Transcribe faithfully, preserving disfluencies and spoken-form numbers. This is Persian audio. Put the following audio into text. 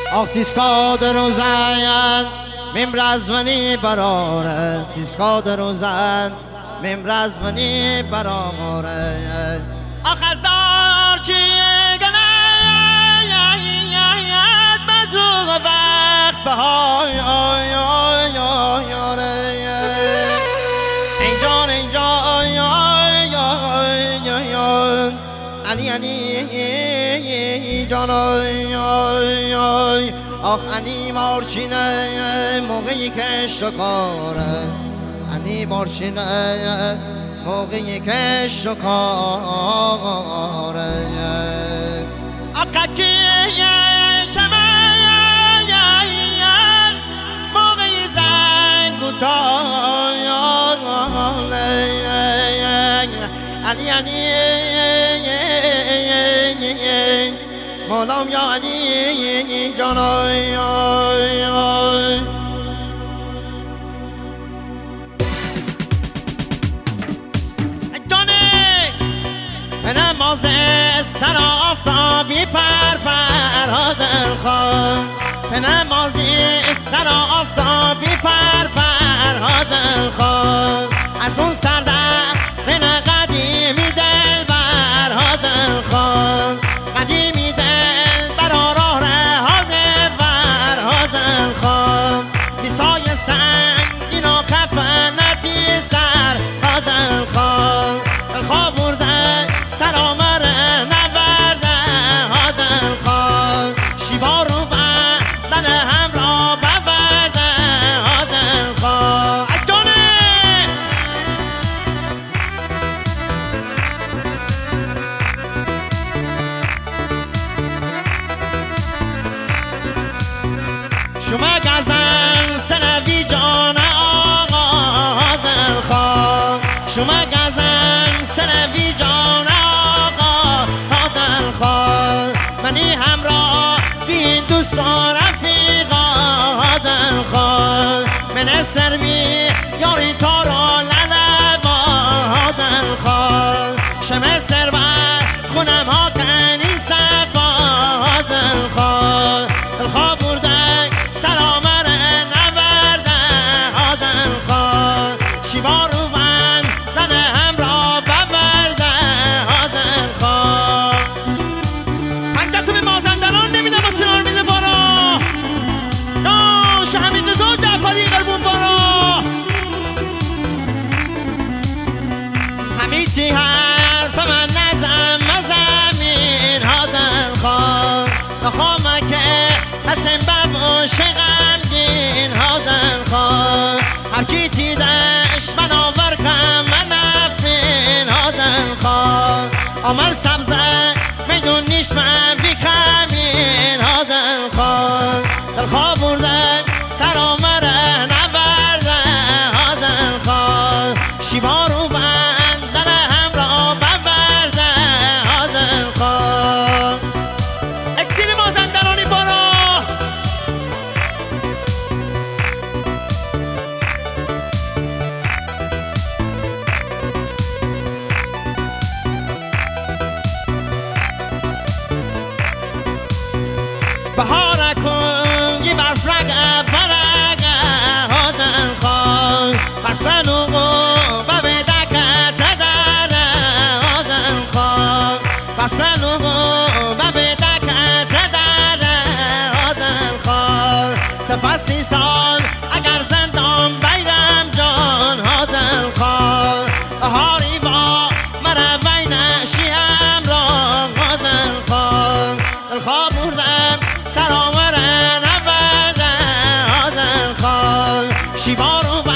آخ تیسکاد روزن ممرزونی براره تیسکاد روزن ممرزونی براماره آخ از دار چی گناید بزرگ وقت بهای آی آی آی آره ای جان ای جان آی آی آی آی علی علی جان آی آی آی آخ انی مارچینه موقعی که شکاره انی مارچینه موقعی که شکاره آقاکیه چماین موقعی زنگ بوتای علی علی مولام یا علی جانای به نماز سر آفتابی پر پر دلخواه به نمازی سر آفتابی پر پر دلخواه از اون سردر قدیمی دل بر دلخواه قدیمی دل بر آراه ها بر دلخواه بیسای سنگ اینا کفنتی سر دلخواه دلخواه برده سر آمره نورده ها دلخواه شیبا رو بدن هم را بورده ها دلخواه اجانه شما گزن سنوی جان آقا دلخواه شما گزن سنوی جان آقا دلخواه منی همراه بین دوستان رفیقا دلخواه من سرمی یاری تارا للبا دلخواه شمه سر بر خونم ها کنی صفا دلخواه دلخواه برده سر آمره نورده ها دلخواه شیبا رو بند زن هم را ببرده ها دلخواه حقیقت به مازندران نمیده با سنار میده بارا یا شهمین رضا جعفری قربون بارا همیتی حرف من نزم مزمین ها دلخواه نخوامه که حسن بباش غمگین ها دلخواه هر کی دیدش من آور کم من افین ها دلخواه آمر سبزه میدون نیش من بی کمین ها دلخواه دلخواه برده سر آمره نورده ها دلخواه شیبا رو بند دل هم را بورده ها دلخواه اکسیر مازندرانی بارا بهار کن یه برف رگه برگه ها دلخواه برف نوگو ببیده که تدره ها دلخواه برف نوگو ببیده که تدره ها دلخواه سپس نیسان اگر زندان بیرم جان ها دلخواه بهاری با مره بین شیم را ها دلخواه دلخواه بردم سر آمره نورده ها دلخواه شیبا رو